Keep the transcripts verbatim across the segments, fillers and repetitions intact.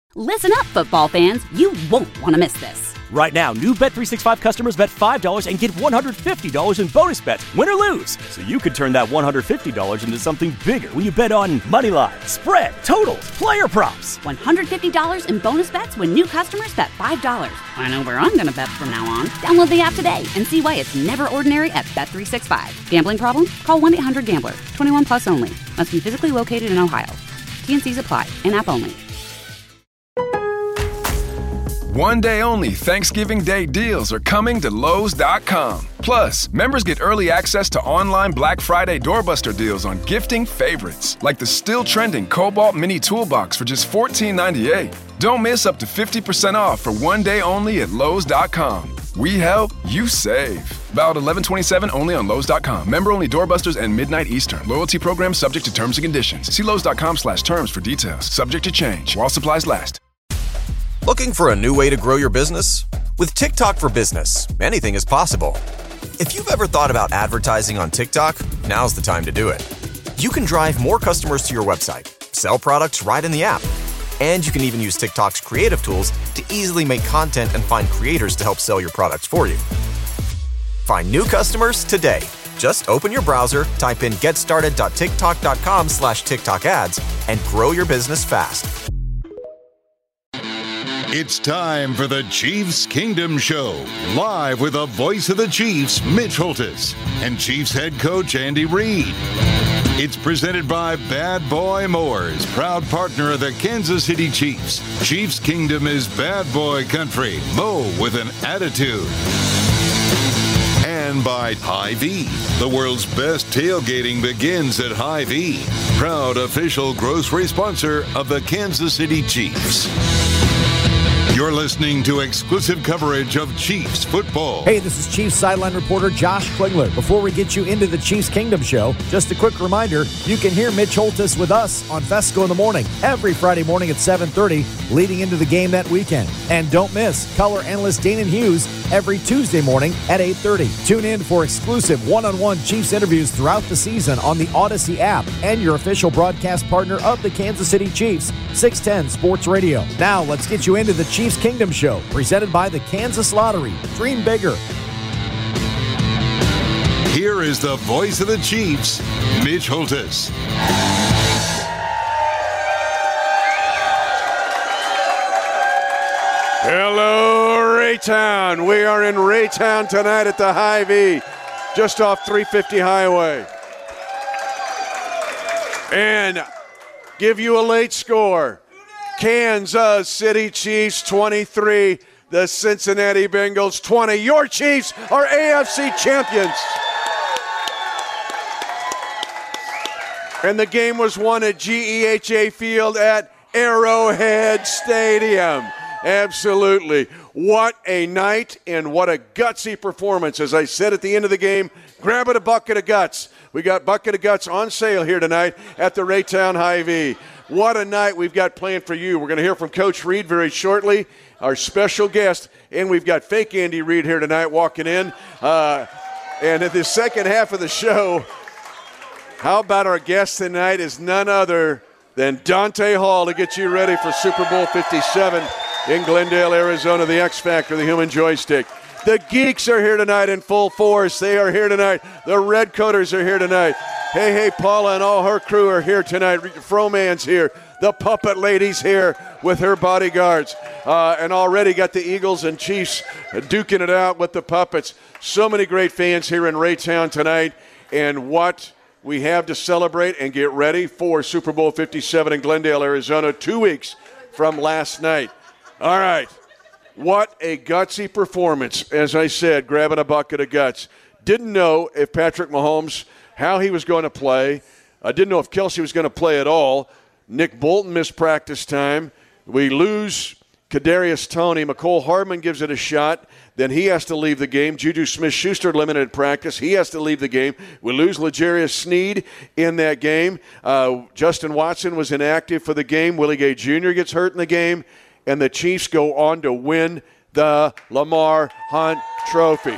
Listen up, football fans. You won't want to miss this. Right now, new Bet three sixty-five customers bet five dollars and get one hundred fifty dollars in bonus bets, win or lose. So you could turn that one hundred fifty dollars into something bigger when you bet on money line, spread, totals, player props. one hundred fifty dollars in bonus bets when new customers bet five dollars. I know where I'm going to bet from now on. Download the app today and see why it's never ordinary at Bet three sixty-five. Gambling problem? Call one eight hundred gambler. twenty-one plus only. Must be physically located in Ohio. T N Cs apply. In-app only. One day only Thanksgiving Day deals are coming to Lowe's dot com. Plus, members get early access to online Black Friday doorbuster deals on gifting favorites, like the still trending Cobalt Mini Toolbox for just fourteen ninety-eight. Don't miss up to fifty percent off for one day only at Lowe's dot com. We help, you save. Valid eleven twenty-seven only on Lowe's dot com. Member only doorbusters and midnight Eastern. Loyalty program subject to terms and conditions. See Lowe's dot com slash terms for details. Subject to change while supplies last. Looking for a new way to grow your business? With TikTok for Business, anything is possible. If you've ever thought about advertising on TikTok, now's the time to do it. You can drive more customers to your website, sell products right in the app, and you can even use TikTok's creative tools to easily make content and find creators to help sell your products for you. Find new customers today. Just open your browser, type in getstarted.tiktok.com slash TikTok ads, and grow your business fast. It's time for the Chiefs Kingdom Show, live with the voice of the Chiefs, Mitch Holthus, and Chiefs head coach Andy Reid. It's presented by Bad Boy Mowers, proud partner of the Kansas City Chiefs. Chiefs Kingdom is bad boy country. Mow with an attitude. And by Hy-Vee. The world's best tailgating begins at Hy-Vee, proud official grocery sponsor of the Kansas City Chiefs. You're listening to exclusive coverage of Chiefs football. Hey, this is Chiefs sideline reporter Josh Klingler. Before we get you into the Chiefs Kingdom Show, just a quick reminder, you can hear Mitch Holthus with us on Fesco in the Morning every Friday morning at seven thirty, leading into the game that weekend. And don't miss color analyst Danon Hughes every Tuesday morning at eight thirty. Tune in for exclusive one-on-one Chiefs interviews throughout the season on the Odyssey app and your official broadcast partner of the Kansas City Chiefs, six ten Sports Radio. Now, let's get you into the Chiefs Kingdom Show, presented by the Kansas Lottery. Dream bigger. Here is the voice of the Chiefs, Mitch Holthus. Hello, Raytown. We are in Raytown tonight at the Hy-Vee, just off three fifty Highway. And give you a late score. Kansas City Chiefs twenty-three, the Cincinnati Bengals twenty. Your Chiefs are A F C champions. And the game was won at G E H A Field at Arrowhead Stadium. Absolutely. What a night and what a gutsy performance. As I said at the end of the game, grab it a bucket of guts. We got Bucket of Guts on sale here tonight at the Raytown Hy-Vee. What a night we've got planned for you. We're going to hear from Coach Reid very shortly, our special guest, and we've got fake Andy Reid here tonight walking in. Uh, and at the second half of the show, how about our guest tonight is none other than Dante Hall to get you ready for Super Bowl fifty-seven in Glendale, Arizona, the X Factor, the human joystick. The Geeks are here tonight in full force. They are here tonight. The Red Coaters are here tonight. Hey, hey, Paula and all her crew are here tonight. Froman's here. The Puppet Lady's here with her bodyguards. Uh, and already got the Eagles and Chiefs duking it out with the Puppets. So many great fans here in Raytown tonight. And what we have to celebrate and get ready for Super Bowl fifty-seven in Glendale, Arizona, two weeks from last night. All right. What a gutsy performance. As I said, grabbing a bucket of guts. Didn't know if Patrick Mahomes, how he was going to play. I didn't know if Kelsey was going to play at all. Nick Bolton missed practice time. We lose Kadarius Toney. McCole Hardman gives it a shot. Then he has to leave the game. Juju Smith-Schuster limited practice. He has to leave the game. We lose L'Jarius Sneed in that game. Uh, Justin Watson was inactive for the game. Willie Gay Junior gets hurt in the game. And the Chiefs go on to win the Lamar Hunt Trophy.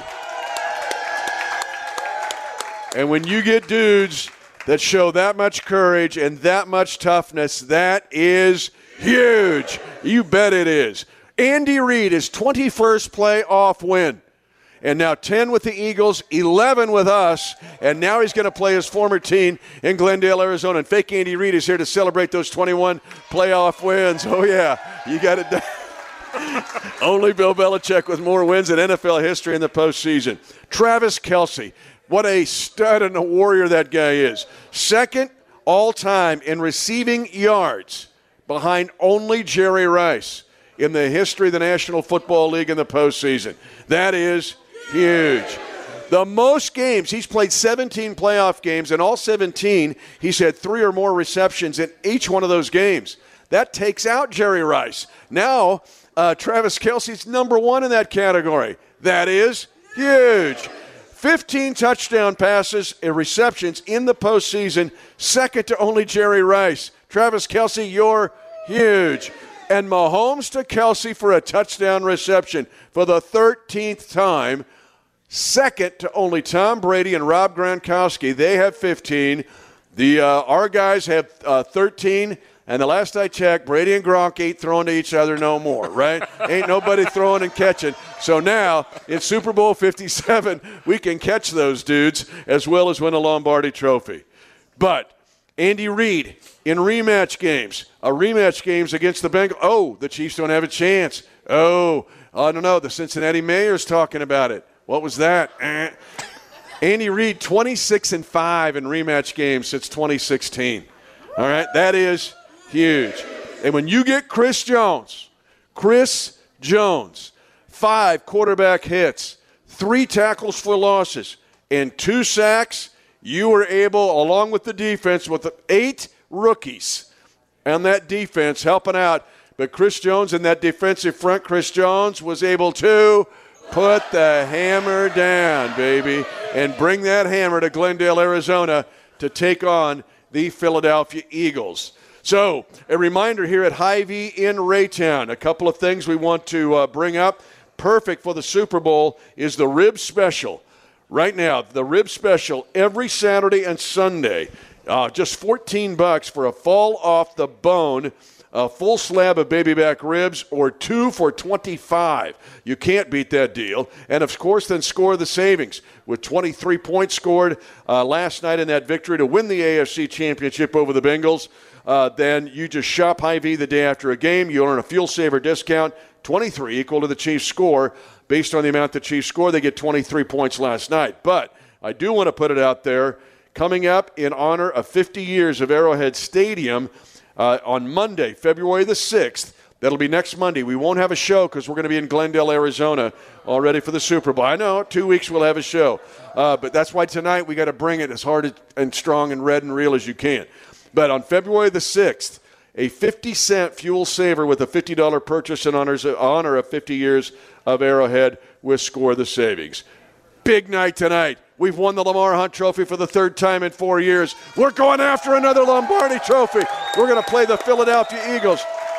And when you get dudes that show that much courage and that much toughness, that is huge. You bet it is. Andy Reid, his twenty-first playoff win. And now ten with the Eagles, eleven with us, and now he's going to play his former team in Glendale, Arizona. And fake Andy Reid is here to celebrate those twenty-one playoff wins. Oh, yeah, you got it done. Only Bill Belichick with more wins in N F L history in the postseason. Travis Kelce, what a stud and a warrior that guy is. Second all-time in receiving yards behind only Jerry Rice in the history of the National Football League in the postseason. That is huge. The most games, he's played seventeen playoff games, and all seventeen, he's had three or more receptions in each one of those games. That takes out Jerry Rice. Now, uh, Travis Kelce's number one in that category. That is huge. fifteen touchdown passes and receptions in the postseason, second to only Jerry Rice. Travis Kelce, you're huge. And Mahomes to Kelce for a touchdown reception for the thirteenth time, second to only Tom Brady and Rob Gronkowski. They have fifteen. The uh, our guys have uh, thirteen. And the last I checked, Brady and Gronk ain't throwing to each other no more, right? Ain't nobody throwing and catching. So now, in Super Bowl fifty-seven, we can catch those dudes as well as win a Lombardi trophy. But Andy Reid in rematch games, a rematch games against the Bengals. Oh, the Chiefs don't have a chance. Oh, I don't know. The Cincinnati Mayor's talking about it. What was that? Eh. Andy Reid, twenty-six and five in rematch games since twenty sixteen. All right, that is huge. And when you get Chris Jones, Chris Jones, five quarterback hits, three tackles for losses, and two sacks, you were able, along with the defense, with the eight rookies and that defense helping out. But Chris Jones and that defensive front, Chris Jones, was able to put the hammer down, baby, and bring that hammer to Glendale, Arizona to take on the Philadelphia Eagles. So, a reminder here at Hy-Vee in Raytown, a couple of things we want to uh, bring up. Perfect for the Super Bowl is the rib special. Right now, the rib special every Saturday and Sunday, uh, just fourteen bucks for a fall off the bone, a full slab of baby back ribs, or two for twenty-five. You can't beat that deal. And, of course, then score the savings with twenty-three points scored uh, last night in that victory to win the A F C Championship over the Bengals. Uh, then you just shop Hy-Vee the day after a game. You earn a fuel saver discount, twenty-three equal to the Chiefs' score. Based on the amount the Chiefs score, they get twenty-three points last night. But I do want to put it out there, coming up in honor of fifty years of Arrowhead Stadium uh, on Monday, February the sixth. That'll be next Monday. We won't have a show because we're going to be in Glendale, Arizona, all ready for the Super Bowl. I know, two weeks we'll have a show. Uh, but that's why tonight we got to bring it as hard and strong and red and real as you can. But on February the sixth, a fifty cent fuel saver with a fifty dollars purchase in honors, honor of fifty years of Arrowhead with Score the Savings. Big night tonight. We've won the Lamar Hunt Trophy for the third time in four years. We're going after another Lombardi Trophy. We're going to play the Philadelphia Eagles.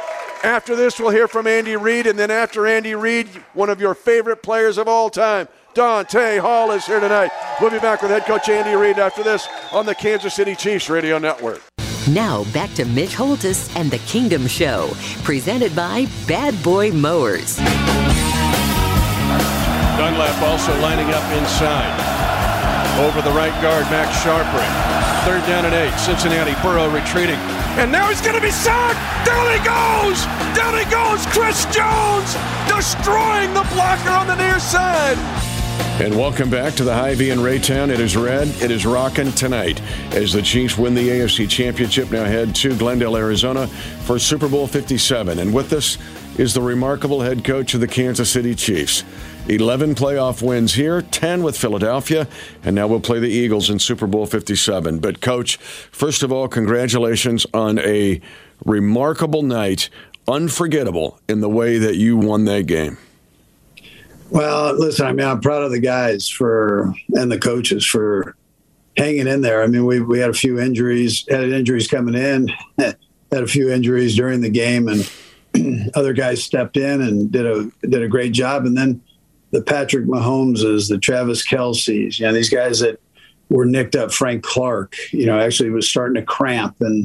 After this, we'll hear from Andy Reid, and then after Andy Reid, one of your favorite players of all time, Dante Hall, is here tonight. We'll be back with head coach Andy Reid after this on the Kansas City Chiefs Radio Network. Now back to Mitch Holthus and the Kingdom Show, presented by Bad Boy Mowers. Dunlap also lining up inside. Over the right guard, Max Sharpring. Third down and eight. Cincinnati, Burrow retreating. And now he's going to be sacked. Down he goes. Down he goes. Chris Jones destroying the blocker on the near side. And welcome back to the Hy-Vee in Raytown. It is red. It is rocking tonight as the Chiefs win the A F C Championship. Now head to Glendale, Arizona for Super Bowl fifty-seven. And with us is the remarkable head coach of the Kansas City Chiefs. eleven playoff wins here, ten with Philadelphia, and now we'll play the Eagles in Super Bowl fifty-seven. But, Coach, first of all, congratulations on a remarkable night, unforgettable in the way that you won that game. Well, listen, I mean, I'm proud of the guys for and the coaches for hanging in there. I mean, we we had a few injuries, had injuries coming in, had a few injuries during the game, and other guys stepped in and did a did a great job. And then the Patrick Mahomeses, the Travis Kelce's, you know, these guys that were nicked up. Frank Clark, you know, actually was starting to cramp, and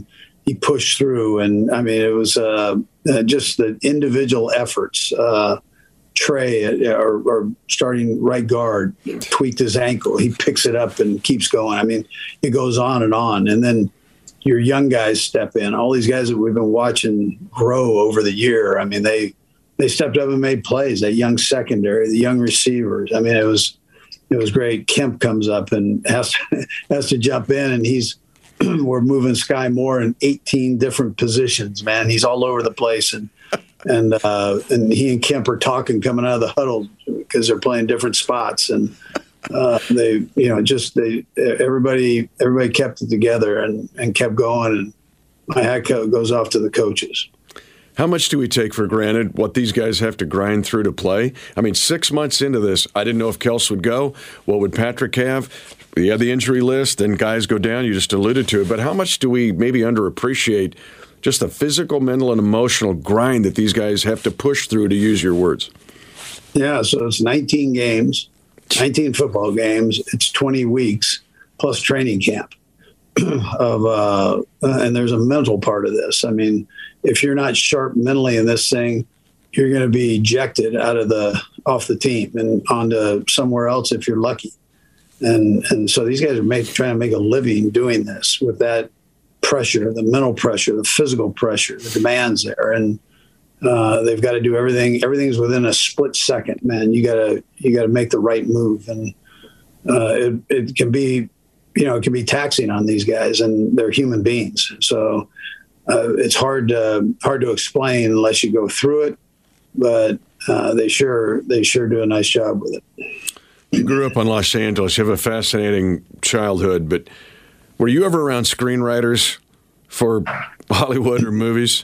he pushed through. And I mean, it was uh, uh, just the individual efforts. Uh, Trey, or, or starting right guard, tweaked his ankle. He picks it up and keeps going. I mean, it goes on and on. And then your young guys step in. All these guys that we've been watching grow over the year. I mean, they they stepped up and made plays. That young secondary, the young receivers. I mean, it was it was great. Kemp comes up and has to, has to jump in, and he's we're moving Sky Moore in eighteen different positions. Man, he's all over the place, and. And uh, and he and Kemp are talking coming out of the huddle because they're playing different spots, and uh, they, you know, just they everybody everybody kept it together and, and kept going. And my hat goes off to the coaches. How much do we take for granted what these guys have to grind through to play? I mean, six months into this, I didn't know if Kels would go. What would Patrick have? You have the injury list, and guys go down. You just alluded to it. But how much do we maybe underappreciate just the physical, mental, and emotional grind that these guys have to push through, to use your words? Yeah, so it's nineteen games, nineteen football games. It's twenty weeks plus training camp. of uh, and there's a mental part of this. I mean, if you're not sharp mentally in this thing, you're going to be ejected out of the off the team and onto somewhere else if you're lucky. And and so these guys are make, trying to make a living doing this with that pressure, the mental pressure, the physical pressure, the demands there, and uh, they've got to do everything. Everything's within a split second, man. You gotta you gotta make the right move, and uh, it it can be, you know, it can be taxing on these guys, and they're human beings. So uh, it's hard to hard to explain unless you go through it. But uh, they sure they sure do a nice job with it. You grew up in Los Angeles. You have a fascinating childhood, but were you ever around screenwriters for Hollywood or movies?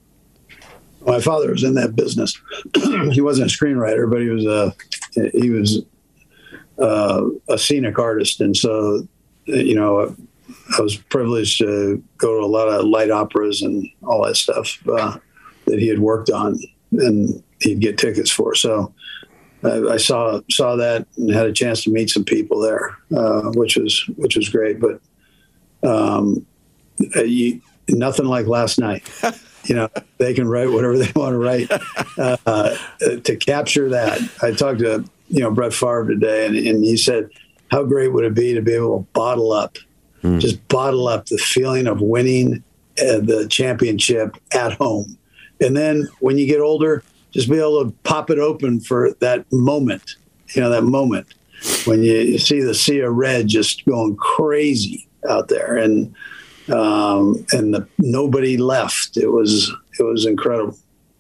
My father was in that business. He wasn't a screenwriter, but he was a he was a, a scenic artist, and so you know I was privileged to go to a lot of light operas and all that stuff uh, that he had worked on, and he'd get tickets for. So I, I saw saw that and had a chance to meet some people there, uh, which was which was great, but. Um, you, nothing like last night. You know, they can write whatever they want to write. Uh, to capture that, I talked to you know Brett Favre today, and, and he said, "How great would it be to be able to bottle up, mm. just bottle up the feeling of winning uh, the championship at home, and then when you get older, just be able to pop it open for that moment. You know, that moment when you see the sea of red just going crazy." Out there, and um, and the, nobody left. It was it was incredible.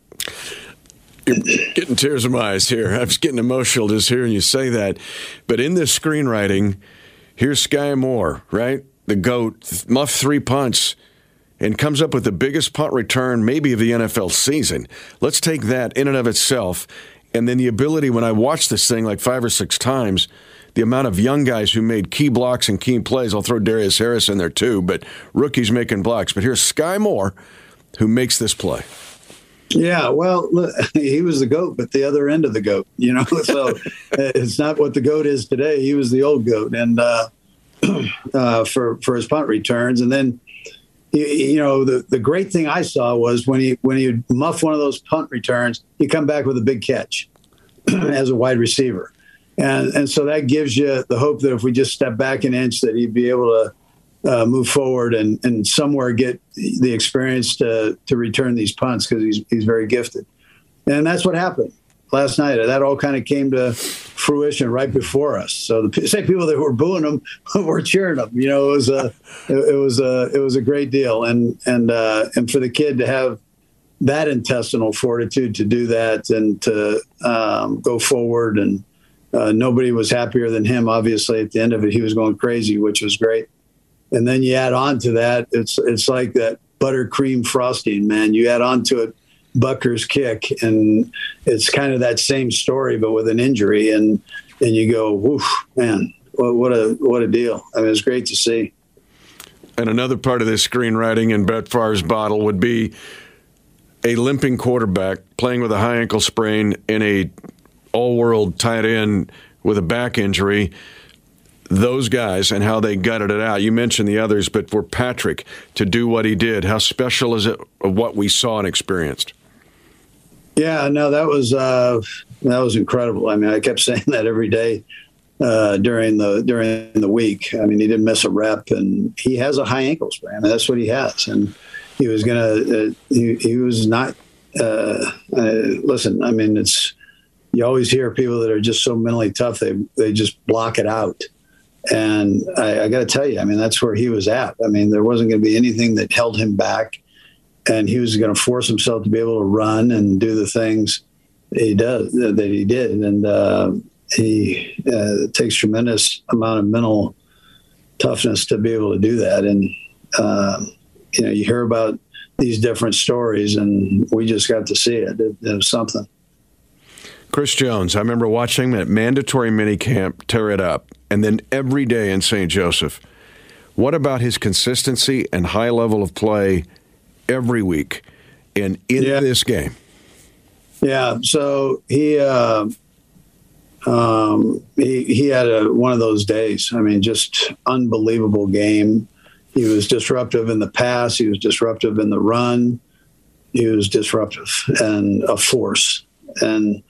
You're getting tears in my eyes here. I was getting emotional just hearing you say that. But in this screenwriting, here's Sky Moore, right? The GOAT, muff three punts, and comes up with the biggest punt return maybe of the N F L season. Let's take that in and of itself, and then the ability, when I watched this thing like five or six times, the amount of young guys who made key blocks and key plays. I'll throw Darius Harris in there too, but rookies making blocks. But here's Sky Moore, who makes this play. Yeah, well, look, he was the GOAT, but the other end of the GOAT, you know. So it's not what the GOAT is today. He was the old GOAT, and uh, uh, for for his punt returns, and then you, you know the the great thing I saw was when he when he would muff one of those punt returns, he'd come back with a big catch as a wide receiver. And and so that gives you the hope that if we just step back an inch, that he'd be able to uh, move forward and, and somewhere get the experience to to return these punts, because he's he's very gifted. And that's what happened last night. That all kind of came to fruition right before us. So the same people that were booing him were cheering him. You know, it was a it, it was a it was a great deal. And and uh, and for the kid to have that intestinal fortitude to do that and to um, go forward, and Uh, nobody was happier than him. Obviously, at the end of it, he was going crazy, which was great. And then you add on to that, it's it's like that buttercream frosting, man. You add on to it Butker's kick, and it's kind of that same story, but with an injury. And and you go, woof, man, what, what a what a deal. I mean, it's great to see. And another part of this screenwriting in Brett Favre's bottle would be a limping quarterback playing with a high ankle sprain in a all-world tight end with a back injury. those guys and how they gutted it out. You mentioned the others, but for Patrick to do what he did, how special is it of what we saw and experienced? Yeah, no, that was uh, that was incredible. I mean, I kept saying that every day uh, during the during the week. I mean, he didn't miss a rep, and he has a high ankle sprain. I mean, that's what he has, and he was gonna. Uh, he, he was not. Uh, uh, listen, I mean, it's you always hear people that are just so mentally tough. They they just block it out, and I, I got to tell you, I mean, that's where he was at. I mean, there wasn't going to be anything that held him back. And he was going to force himself to be able to run and do the things that he does that he did, and uh, he uh, takes tremendous amount of mental toughness to be able to do that. And uh, you know, you hear about these different stories, and we just got to see it. It, it was something. Chris Jones, I remember watching him at mandatory minicamp tear it up, and then every day in Saint Joseph. What about his consistency and high level of play every week and in yeah. this game? Yeah, so he uh, um, he he had a, one of those days. I mean, just unbelievable game. He was disruptive in the pass. He was disruptive in the run. He was disruptive and a force. And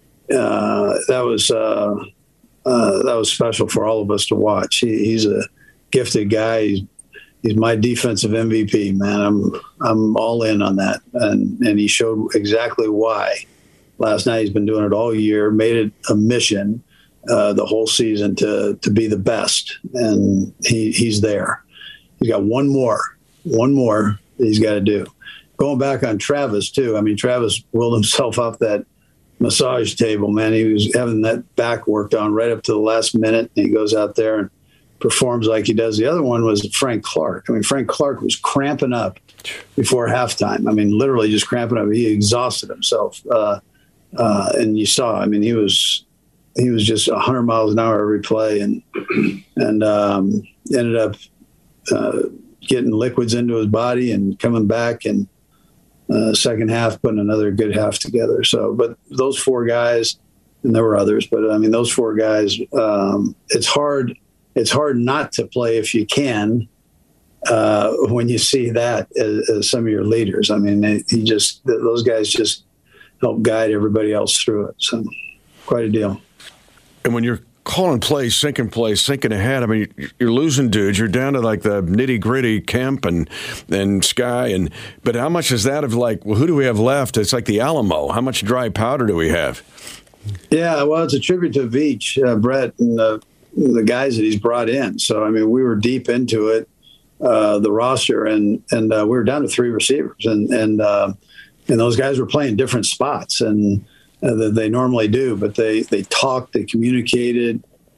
uh, that was uh, uh, that was special for all of us to watch. He, he's a gifted guy. He's He's my defensive M V P, man. I'm I'm all in on that, and and he showed exactly why. Last night, he's been doing it all year. Made it a mission uh, the whole season to to be the best, and he he's there. He's got one more, one more that he's got to do. Going back on Travis too. I mean, Travis willed himself off that massage table, man. He was having that back worked on right up to the last minute, and he goes out there and performs like he does. The other one was Frank Clark. I mean, Frank Clark was cramping up before halftime. I mean, literally just cramping up. He exhausted himself. Uh, uh, and you saw, I mean, he was he was just one hundred miles an hour every play, and and um, ended up uh, getting liquids into his body and coming back, and uh, second half putting another good half together. So, but those four guys, and there were others, but I mean, those four guys, um, it's hard It's hard not to play if you can uh, when you see that as, as some of your leaders. I mean, they, he just those guys just help guide everybody else through it. So, quite a deal. And when you're calling plays, sinking plays, sinking ahead, I mean, you're losing dudes. You're down to like the nitty gritty Kemp and and Sky, and but how much is that of like, well, who do we have left? It's like the Alamo. How much dry powder do we have? Yeah, well, it's a tribute to Veach, uh, Brett, and uh, the guys that he's brought in. So, I mean, we were deep into it, uh, the roster, and and uh, we were down to three receivers, and and uh, and those guys were playing different spots and uh, that they normally do, but they they talked, they communicated.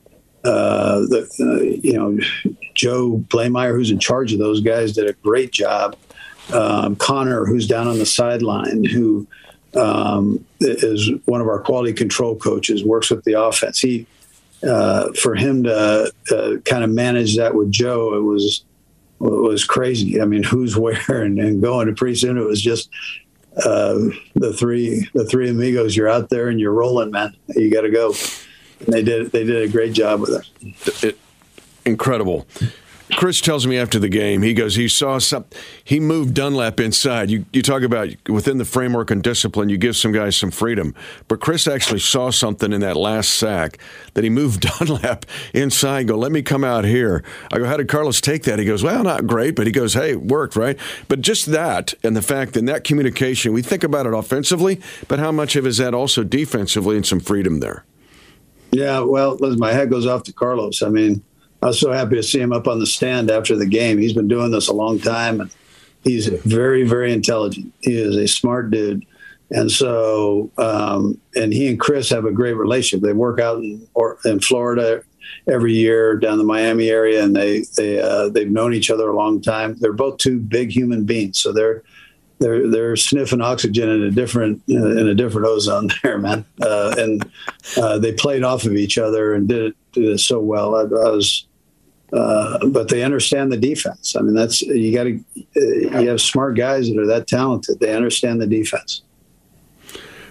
Uh, the uh, you know, Joe Blameyer, who's in charge of those guys, did a great job. Um, Connor, who's down on the sideline, who um, is one of our quality control coaches, works with the offense. He Uh, for him to uh, kind of manage that with Joe, it was it was crazy. I mean, who's where and, and going. And pretty soon it was just uh, the three the three amigos. You're out there and you're rolling, man. You got to go. And they did they did a great job with it. it. Incredible. Chris tells me after the game, he goes, he saw some, he moved Dunlap inside. You you talk about within the framework and discipline, you give some guys some freedom. But Chris actually saw something in that last sack that he moved Dunlap inside. Go, let me come out here. I go, how did Carlos take that? He goes, well, not great, but he goes, hey, it worked, right? But just that and the fact that in that communication, we think about it offensively, but how much of it is that also defensively and some freedom there? Yeah, well, listen, my head goes off to Carlos. I mean, I was so happy to see him up on the stand after the game. He's been doing this a long time, and he's very, very intelligent. He is a smart dude. And so, um, and he and Chris have a great relationship. They work out in, or, in Florida every year down the Miami area, and they, they, uh, they've known each other a long time. They're both two big human beings. So they're, they're, they're sniffing oxygen in a different, uh, in a different ozone there, man. Uh, and uh, they played off of each other and did it, did it so well. I, I was, Uh, but they understand the defense. I mean, that's you got to. Uh, you have smart guys that are that talented. They understand the defense.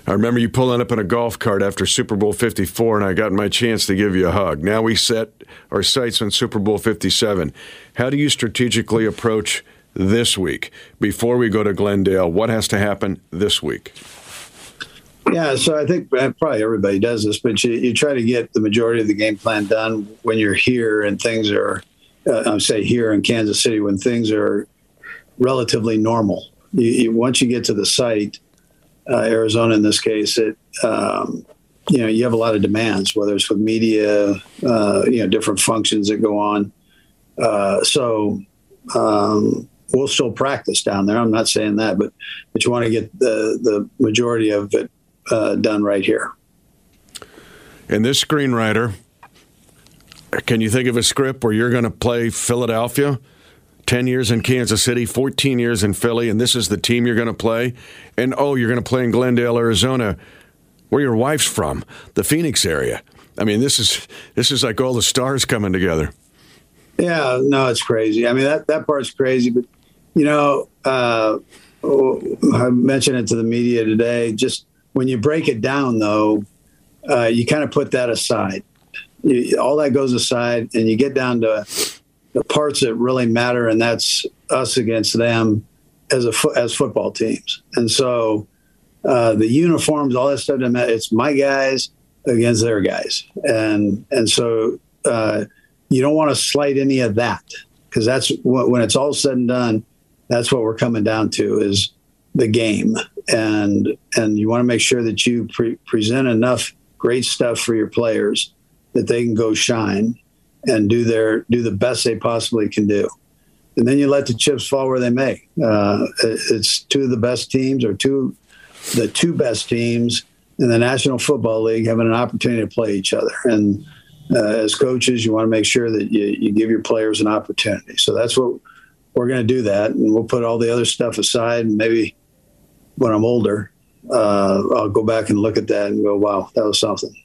I remember you pulling up in a golf cart after Super Bowl fifty-four, and I got my chance to give you a hug. Now we set our sights on Super Bowl fifty-seven. How do you strategically approach this week before we go to Glendale? What has to happen this week? Yeah, so I think probably everybody does this, but you, you try to get the majority of the game plan done when you're here and things are, uh, I'm say here in Kansas City, when things are relatively normal. You, you, once you get to the site, uh, Arizona in this case, it um, you know you have a lot of demands, whether it's with media, uh, you know, different functions that go on. Uh, so um, we'll still practice down there. I'm not saying that, but but you want to get the the majority of it uh, done right here. And this screenwriter, can you think of a script where you're going to play Philadelphia? ten years in Kansas City, fourteen years in Philly, and this is the team you're going to play. And, oh, you're going to play in Glendale, Arizona, where your wife's from, the Phoenix area. I mean, this is this is like all the stars coming together. Yeah, no, it's crazy. I mean, that, that part's crazy. But, you know, uh, I mentioned it to the media today. Just when you break it down, though, uh, you kind of put that aside. You, all that goes aside, and you get down to the parts that really matter, and that's us against them as a fo- as football teams. And so uh, the uniforms, all that stuff, it's my guys against their guys. And and so uh, you don't want to slight any of that, because that's what, when it's all said and done, that's what we're coming down to is the game. And and you want to make sure that you pre- present enough great stuff for your players that they can go shine and do their do the best they possibly can do. And then you let the chips fall where they may. Uh, it's two of the best teams, or two the two best teams in the National Football League having an opportunity to play each other. And uh, as coaches, you want to make sure that you, you give your players an opportunity. So that's what we're going to do that. And we'll put all the other stuff aside. And maybe when I'm older, uh, I'll go back and look at that and go, wow, that was something.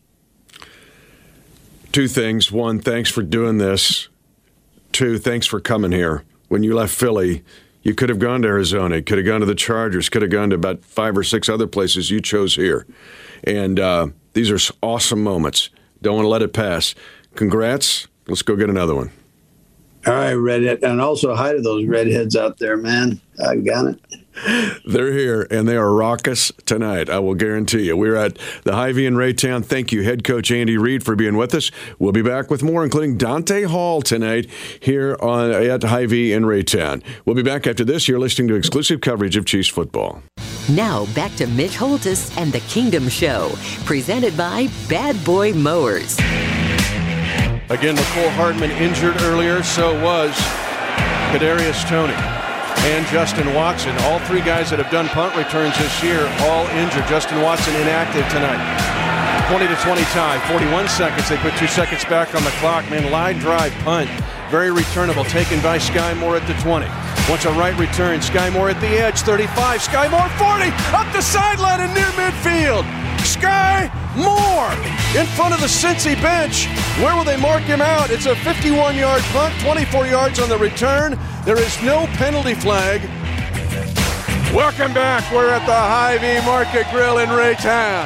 Two things. One, thanks for doing this. Two, thanks for coming here. When you left Philly, you could have gone to Arizona, you could have gone to the Chargers, could have gone to about five or six other places. You chose here. And uh, these are awesome moments. Don't want to let it pass. Congrats. Let's go get another one. All right, redhead. And also hi to those redheads out there, man. I got it. They're here, and they are raucous tonight, I will guarantee you. We're at the Hy-Vee in Raytown. Thank you, head coach Andy Reid, for being with us. We'll be back with more, including Dante Hall tonight here on at Hy-Vee in Raytown. We'll be back after this. You're listening to exclusive coverage of Chiefs football. Now back to Mitch Holthus and the Kingdom Show, presented by Bad Boy Mowers. Again, Nicole Hardman injured earlier, so was Kadarius Toney and Justin Watson. All three guys that have done punt returns this year, all injured. Justin Watson inactive tonight. twenty to twenty tie, forty-one seconds. They put two seconds back on the clock. Man, line drive punt, very returnable, taken by Sky Moore at the twenty. Once a right return, Sky Moore at the edge, thirty-five. Sky Moore, forty, up the sideline and near midfield. Sky Moore in front of the Cincy bench. Where will they mark him out? It's a fifty-one-yard punt, twenty-four yards on the return. There is no penalty flag. Welcome back. We're at the Hy-Vee Market Grill in Raytown.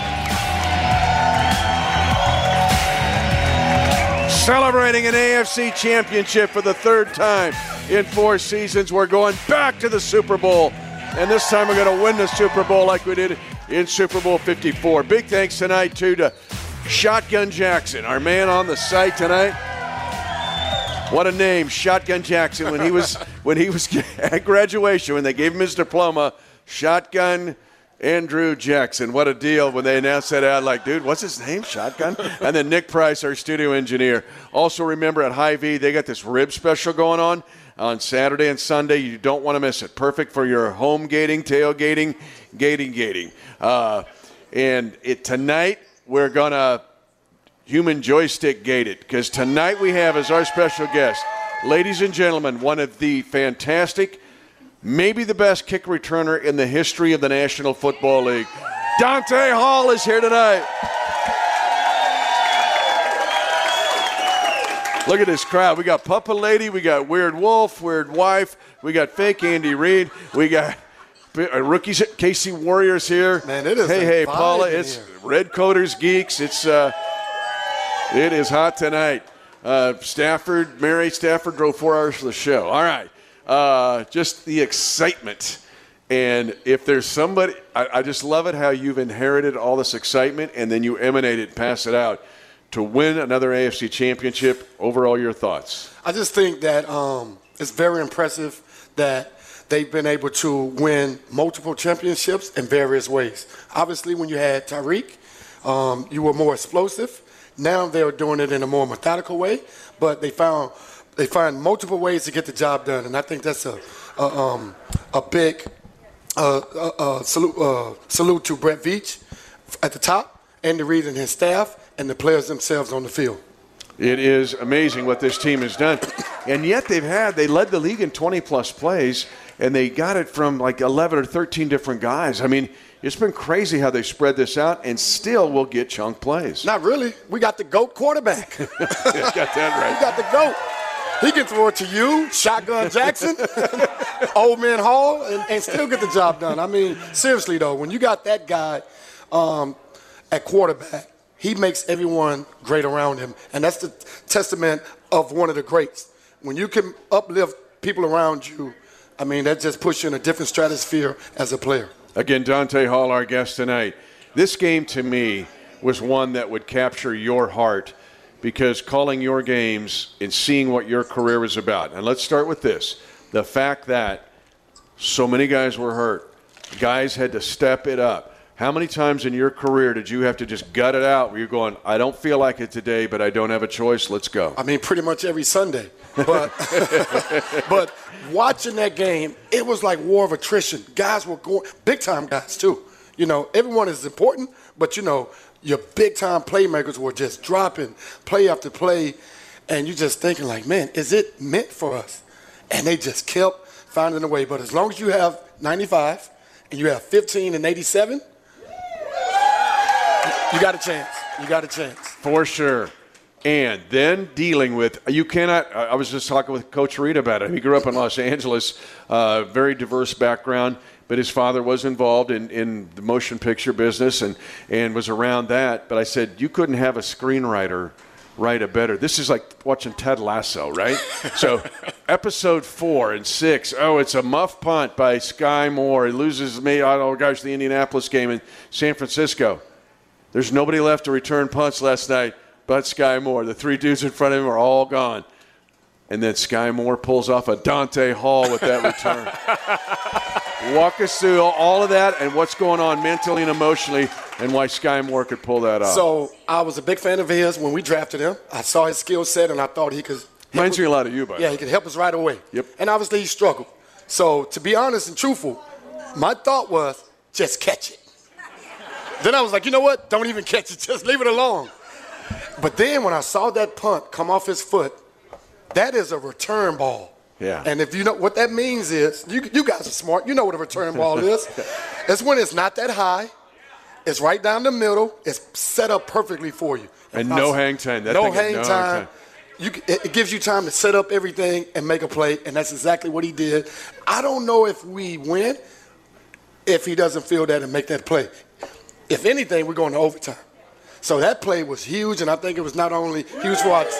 Celebrating an A F C championship for the third time in four seasons. We're going back to the Super Bowl. And this time we're going to win the Super Bowl like we did in Super Bowl fifty-four. Big thanks tonight, too, to Shotgun Jackson, our man on the site tonight. What a name, Shotgun Jackson. When he was when he was at graduation, when they gave him his diploma, Shotgun Andrew Jackson. What a deal when they announced that out. Like, dude, what's his name? Shotgun? And then Nick Price, our studio engineer. Also remember at Hy-Vee, they got this rib special going on on Saturday and Sunday. You don't want to miss it. Perfect for your home gating, tailgating, gating, gating. Uh, and it tonight, we're going to human joystick gate it, because tonight we have as our special guest, ladies and gentlemen, one of the fantastic, maybe the best kick returner in the history of the National Football League. Dante Hall is here tonight. Look at this crowd. We got Papa Lady, we got Weird Wolf, Weird Wife, we got fake Andy Reid, we got Uh, rookies, Casey Warriors here. Man, it is. Hey, hey, Paula, it's here. Red Coaters Geeks. It's uh, it is hot tonight. Uh, Stafford, Mary Stafford drove four hours for the show. All right, uh, just the excitement, and if there's somebody, I, I just love it how you've inherited all this excitement, and then you emanate it, pass it out to win another A F C championship. Overall, your thoughts? I just think that um, it's very impressive that they've been able to win multiple championships in various ways. Obviously, when you had Tyreek, um, you were more explosive. Now they're doing it in a more methodical way, but they found they find multiple ways to get the job done, and I think that's a a, um, a big uh, uh, uh, salute, uh, salute to Brett Veach at the top, Andy Reid and his staff, and the players themselves on the field. It is amazing what this team has done, and yet they've had they led the league in twenty plus plays. And they got it from like eleven or thirteen different guys. I mean, it's been crazy how they spread this out and still will get chunk plays. Not really. We got the GOAT quarterback. Got that right. We got the GOAT. He can throw it to you, Shotgun Jackson, Old Man Hall, and, and still get the job done. I mean, seriously, though, when you got that guy um, at quarterback, he makes everyone great around him. And that's the testament of one of the greats. When you can uplift people around you, I mean, that just puts you in a different stratosphere as a player. Again, Dante Hall, our guest tonight. This game, to me, was one that would capture your heart because calling your games and seeing what your career was about. And let's start with this. The fact that so many guys were hurt. Guys had to step it up. How many times in your career did you have to just gut it out where you're going, I don't feel like it today, but I don't have a choice, let's go? I mean, pretty much every Sunday. But but watching that game, it was like war of attrition. Guys were going, big-time guys, too. You know, everyone is important, but, you know, your big-time playmakers were just dropping play after play, and you're just thinking like, man, is it meant for us? And they just kept finding a way. But as long as you have ninety-five and you have fifteen and eighty-seven, you got a chance. You got a chance. For sure. And then dealing with, you cannot, I was just talking with Coach Reed about it. He grew up in Los Angeles, uh, very diverse background, but his father was involved in, in the motion picture business and, and was around that. But I said, you couldn't have a screenwriter write a better. This is like watching Ted Lasso, right? So episode four and six, oh, it's a muff punt by Sky Moore. He loses me, oh gosh, the Indianapolis game in San Francisco. There's nobody left to return punts last night but Sky Moore. The three dudes in front of him are all gone. And then Sky Moore pulls off a Dante Hall with that return. Walk us through all of that and what's going on mentally and emotionally and why Sky Moore could pull that off. So I was a big fan of his when we drafted him. I saw his skill set, and I thought he could. Reminds me a lot of you, by Yeah, he could help us right away. Yep. And obviously he struggled. So to be honest and truthful, my thought was just catch it. Then I was like, you know what? Don't even catch it. Just leave it alone. But then when I saw that punt come off his foot, that is a return ball. Yeah. And if you know what that means is, you, you guys are smart. You know what a return ball is. It's when it's not that high. It's right down the middle. It's set up perfectly for you. And no hang time. That no thing hang no time. time. You, it, it gives you time to set up everything and make a play, and that's exactly what he did. I don't know if we win if he doesn't feel that and make that play. If anything, we're going to overtime. So that play was huge, and I think it was not only huge for us.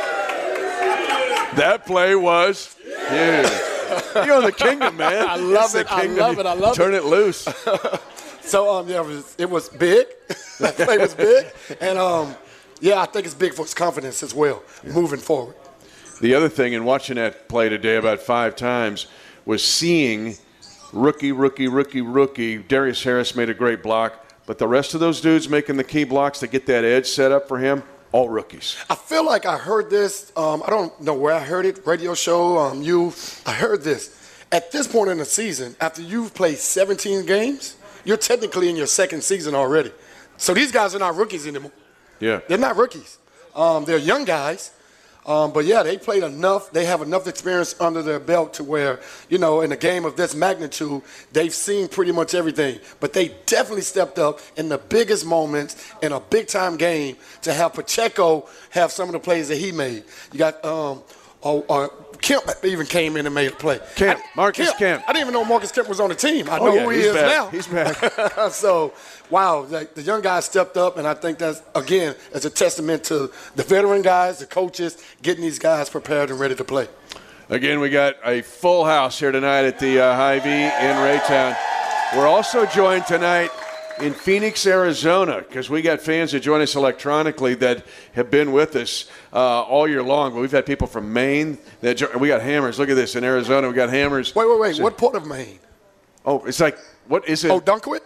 That play was huge. You're in the kingdom, man. I love It's the it. I kingdom. love it. I love Turn it. it loose. So um, yeah, it was, it was big. That play was big, and um, yeah, I think it's big for his confidence as well, yeah. moving forward. The other thing in watching that play today about five times was seeing rookie, rookie, rookie, rookie. Darius Harris made a great block, but the rest of those dudes making the key blocks to get that edge set up for him, all rookies. I feel like I heard this. Um, I don't know where I heard it, radio show, um, you. I heard this. At this point in the season, after you've played seventeen games, you're technically in your second season already. So these guys are not rookies anymore. Yeah. They're not rookies. Um, they're young guys. Um, but, yeah, they played enough. They have enough experience under their belt to where, you know, in a game of this magnitude, they've seen pretty much everything. But they definitely stepped up in the biggest moments in a big-time game to have Pacheco have some of the plays that he made. You got um, a, a Kemp even came in and made a play. Kemp, I, Marcus Kemp. Kemp. I didn't even know Marcus Kemp was on the team. I Oh, know yeah, who he he's is back. now. He's back. So, wow, the, the young guys stepped up, and I think that's, again, as a testament to the veteran guys, the coaches, getting these guys prepared and ready to play. Again, we got a full house here tonight at the uh, Hy-Vee in Raytown. We're also joined tonight in Phoenix, Arizona, because we got fans that join us electronically that have been with us uh, all year long. But we've had people from Maine. That jo- we got Hammers. Look at this. In Arizona, we got Hammers. Wait, wait, wait. So, what part of Maine? Oh, it's like, what is it? Odunkwood?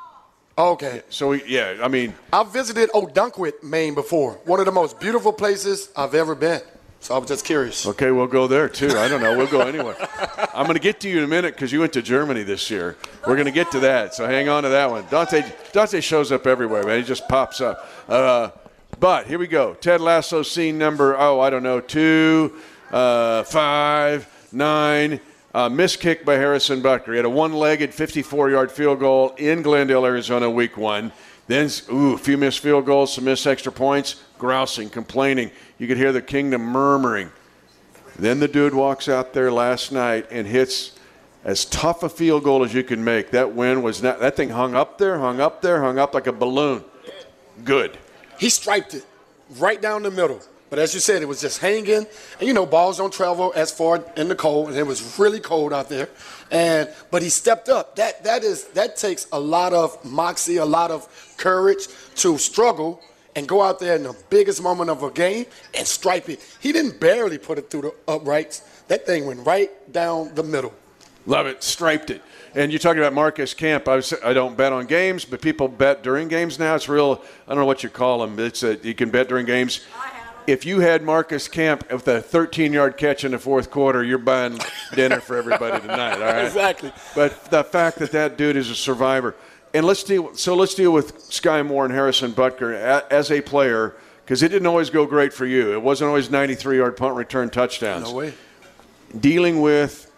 Okay. So, we, yeah, I mean. I've visited Odunkwood, Maine before. One of the most beautiful places I've ever been. So I was just curious. Okay, we'll go there, too. I don't know. We'll go anywhere. I'm going to get to you in a minute because you went to Germany this year. We're going to get to that, so hang on to that one. Dante Dante shows up everywhere, man. He just pops up. Uh, but here we go. Ted Lasso scene number, oh, I don't know, two, uh, five, nine. Uh, missed kick by Harrison Butker. He had a one-legged fifty-four-yard field goal in Glendale, Arizona, week one. Then, ooh, a few missed field goals, some missed extra points, grousing, complaining. You could hear the kingdom murmuring. Then the dude walks out there last night and hits as tough a field goal as you can make. That win was not – that thing hung up there, hung up there, hung up like a balloon. Good. He striped it right down the middle. But as you said, it was just hanging. And, you know, balls don't travel as far in the cold, and it was really cold out there. And But he stepped up. That That is that takes a lot of moxie, a lot of courage to struggle and go out there in the biggest moment of a game and stripe it. He didn't barely put it through the uprights. That thing went right down the middle. Love it. Striped it. And you're talking about Marcus Kemp. I, was, I don't bet on games, but people bet during games now. It's real, I don't know what you call them. It's a, you can bet during games. If you had Marcus Kemp with a thirteen-yard catch in the fourth quarter, you're buying dinner for everybody tonight, all right? Exactly. But the fact that that dude is a survivor. And let's deal. So let's deal with Sky Moore and Harrison Butker as a player, because it didn't always go great for you. It wasn't always ninety-three-yard punt return touchdowns. No way. Dealing with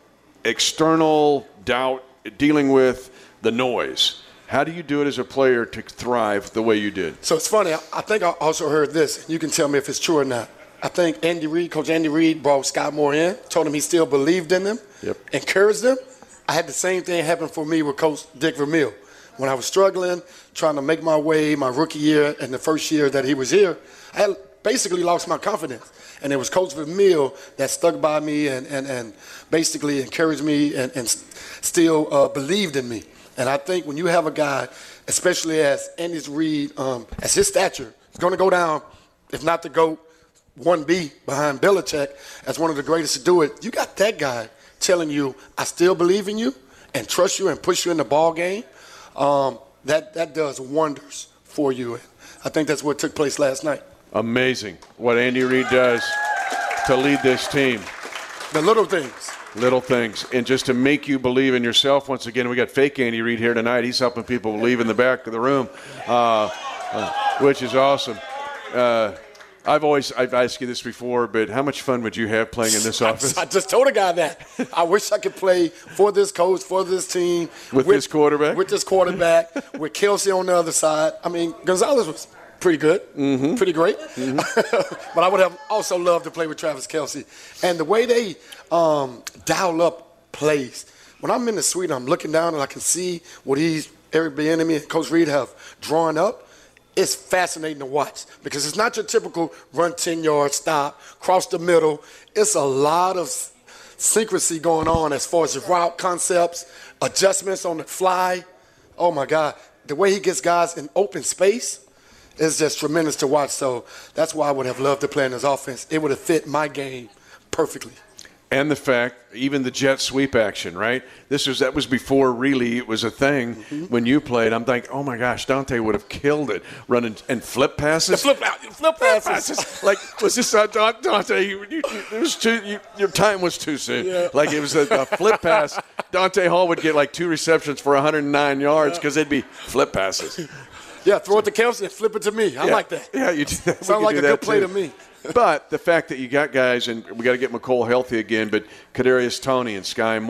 external doubt, dealing with the noise. How do you do it as a player to thrive the way you did? So it's funny. I, I think I also heard this. You can tell me if it's true or not. I think Andy Reid, Coach Andy Reid, brought Scott Moore in, told him he still believed in them, yep. encouraged them. I had the same thing happen for me with Coach Dick Vermeil. When I was struggling, trying to make my way my rookie year and the first year that he was here, I had basically lost my confidence. And it was Coach Vermeil that stuck by me and, and, and basically encouraged me and, and still uh, believed in me. And I think when you have a guy, especially as Andy Reid, um, as his stature, he's going to go down, if not the GOAT, one B behind Belichick as one of the greatest to do it. You got that guy telling you, I still believe in you and trust you and push you in the ball game. Um, that, that does wonders for you. I think that's what took place last night. Amazing what Andy Reid does to lead this team. The little things. Little things. And just to make you believe in yourself. Once again, we got fake Andy Reid here tonight. He's helping people believe in the back of the room, uh, uh, which is awesome. Uh, I've always, I've asked you this before, but how much fun would you have playing in this office? I just told a guy that. I wish I could play for this coach, for this team. With, with this quarterback? With this quarterback, with Kelsey on the other side. I mean, Gonzalez was pretty good, mm-hmm. pretty great. Mm-hmm. But I would have also loved to play with Travis Kelsey. And the way they um, dial up plays. When I'm in the suite, I'm looking down and I can see what he's, Eric Bieniemy and Coach Reid have drawn up. It's fascinating to watch because it's not your typical run ten-yard stop, cross the middle. It's a lot of secrecy going on as far as the route concepts, adjustments on the fly. Oh, my God. The way he gets guys in open space is just tremendous to watch. So that's why I would have loved to play in his offense. It would have fit my game perfectly. And the fact, even the jet sweep action, right? This was that was before really it was a thing mm-hmm. when you played. I'm thinking, oh my gosh, Dante would have killed it running and flip passes. The flip, flip passes. passes. Like was this uh, Dante? You, you, it was too. You, your time was too soon. Yeah. Like it was a, a flip pass. Dante Hall would get like two receptions for one hundred nine yards because yeah. they'd be flip passes. Yeah, throw it to Kelsey and flip it to me. I yeah. like that. Yeah, you do that. Sounds like a good play too. to me. But the fact that you got guys, and we got to get McCole healthy again, but Kadarius Toney and Sky Moore,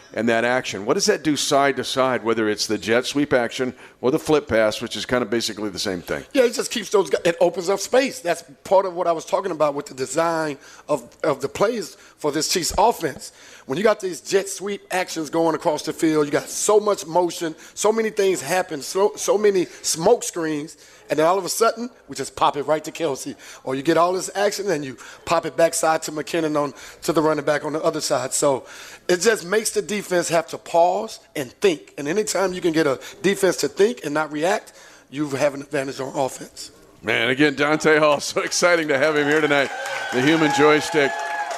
and that action. What does that do side to side, whether it's the jet sweep action or the flip pass, which is kind of basically the same thing? Yeah, it just keeps those guys, it opens up space. That's part of what I was talking about with the design of, of the plays for this Chiefs offense. When you got these jet sweep actions going across the field, you got so much motion, so many things happen, so, so many smoke screens, and then all of a sudden, we just pop it right to Kelsey. Or you get all this action, and you pop it backside to McKinnon on to the running back on the other side. So it just makes the defense have to pause and think. And anytime you can get a defense to think and not react, you have an advantage on offense. Man, again, Dante Hall, so exciting to have him here tonight. The human joystick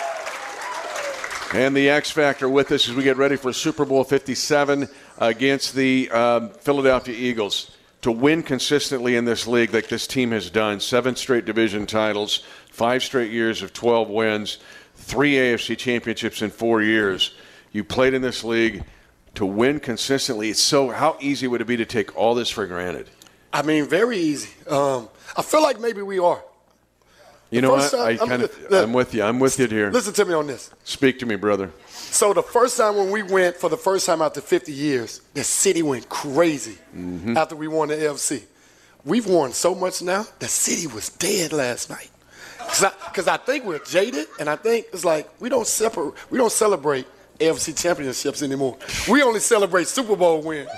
and the X Factor with us as we get ready for Super Bowl fifty-seven against the um, Philadelphia Eagles. To win consistently in this league like this team has done, seven straight division titles, five straight years of twelve wins, three A F C championships in four years. You played in this league to win consistently. It's so, how easy would it be to take all this for granted? I mean, very easy. Um, I feel like maybe we are. You know what? I kind of, I'm with you. I'm with you here. Listen to me on this. Speak to me, brother. So the first time when we went, for the first time after fifty years, the city went crazy mm-hmm. after we won the A F C. We've won so much now, the city was dead last night. Because I, I think we're jaded, and I think it's like we don't separate, we don't celebrate A F C championships anymore. We only celebrate Super Bowl wins.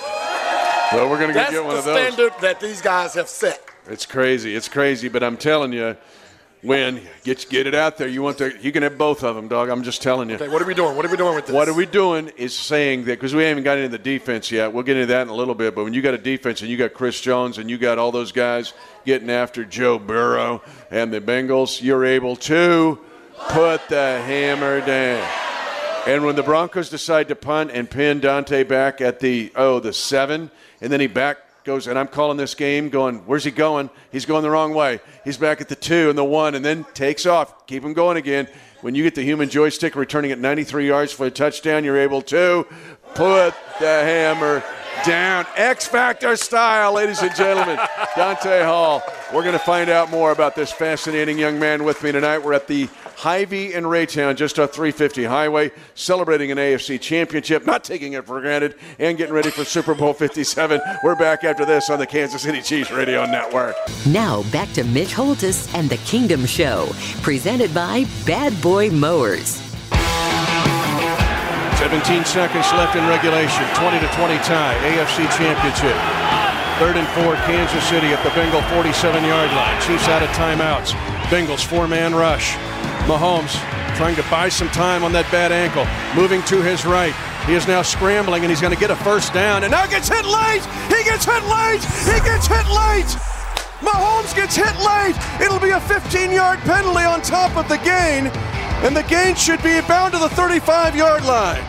Well, we're going to get one of those. That's the standard that these guys have set. It's crazy. It's crazy, but I'm telling you, when get get it out there, you want to. You can have both of them, dog. I'm just telling you. Okay, what are we doing? What are we doing with this? What are we doing is saying that, because we haven't got into the defense yet. We'll get into that in a little bit. But when you got a defense and you got Chris Jones and you got all those guys getting after Joe Burrow and the Bengals, you're able to put the hammer down. And when the Broncos decide to punt and pin Dante back at the oh the seven, and then he back. Goes, and I'm calling this game going, where's he going? He's going the wrong way. He's back at the two and the one and then takes off. Keep him going again. When you get the human joystick returning at ninety-three yards for a touchdown, you're able to put the hammer down. X Factor style, ladies and gentlemen. Dante Hall. We're going to find out more about this fascinating young man with me tonight. We're at the Hy-Vee in Raytown, just off three fifty Highway, celebrating an A F C championship, not taking it for granted, and getting ready for Super Bowl fifty-seven. We're back after this on the Kansas City Chiefs Radio Network. Now back to Mitch Holthus and the Kingdom Show, presented by Bad Boy Mowers. seventeen seconds left in regulation, twenty to twenty tie, A F C championship. Third and four, Kansas City at the Bengal forty-seven-yard line. Chiefs out of timeouts. Bengals four-man rush. Mahomes trying to buy some time on that bad ankle. Moving to his right. He is now scrambling, and he's going to get a first down. And now gets hit late! He gets hit late! He gets hit late! Mahomes gets hit late! It'll be a fifteen-yard penalty on top of the gain. And the gain should be bound to the thirty-five-yard line.